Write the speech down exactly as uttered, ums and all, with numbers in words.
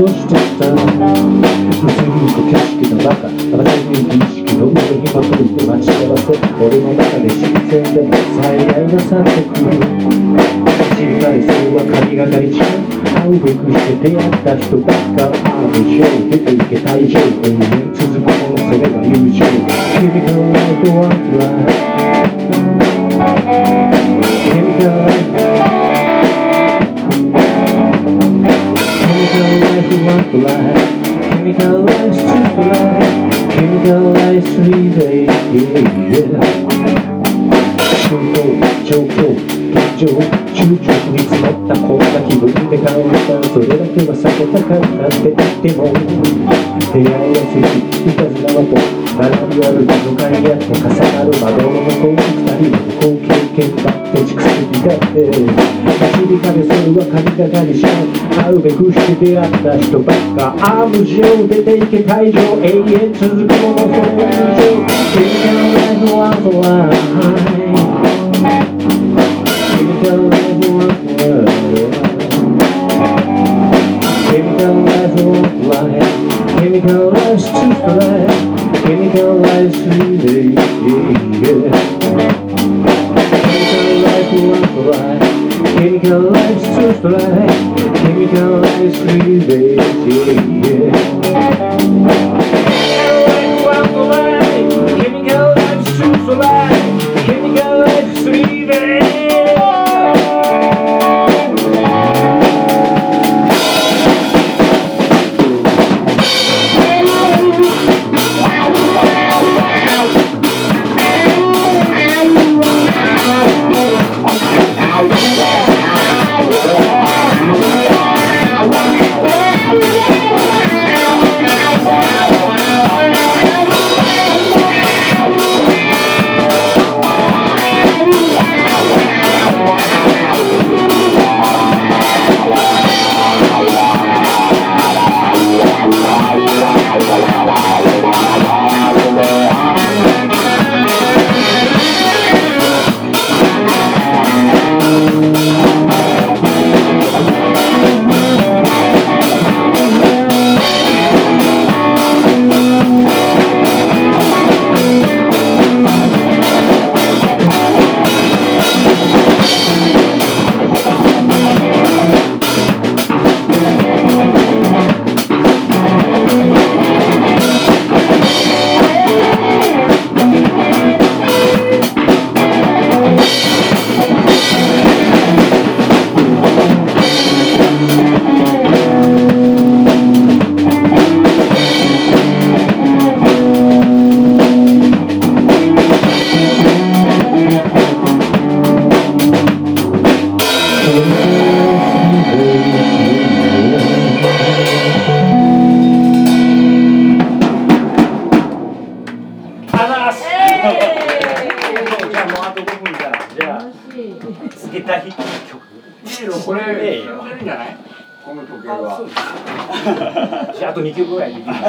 してた移りゆく景色の中またい意識の上にまといて待ち合わせ俺の中で新鮮でも最大が去ってくる信頼性は神がかり違う会うべくして出会った人ばっかある以上出ていけ退場永遠続くものそれが友情君のライフワンライ君がライフChemical life, super life, chemical life, three days, yeah. 衝動、状況、現状、躊躇に詰まったこんな気分で帰ったそれだけは避けたかったって言っても出会いやすいいたずらはと並び歩き向かい合って重なる窓の向こうに二人の向こう経験だって蓄積だって走りかけそれは神がかりしゃ会うべくして出会った人ばっかああ無情出ていけ退場永遠続くものそれは友情君がライフワンドライChemical life won't Chemical life won't lie Chemical life's too fly Chemical life's three days yeah. Chemical life won't lie Chemical life's too fly Chemical life's three days yeah. Chemical life's too fly Chemical life's three days これ、いいんじゃない？この時計は。 じゃああとにきょくぐらいできる。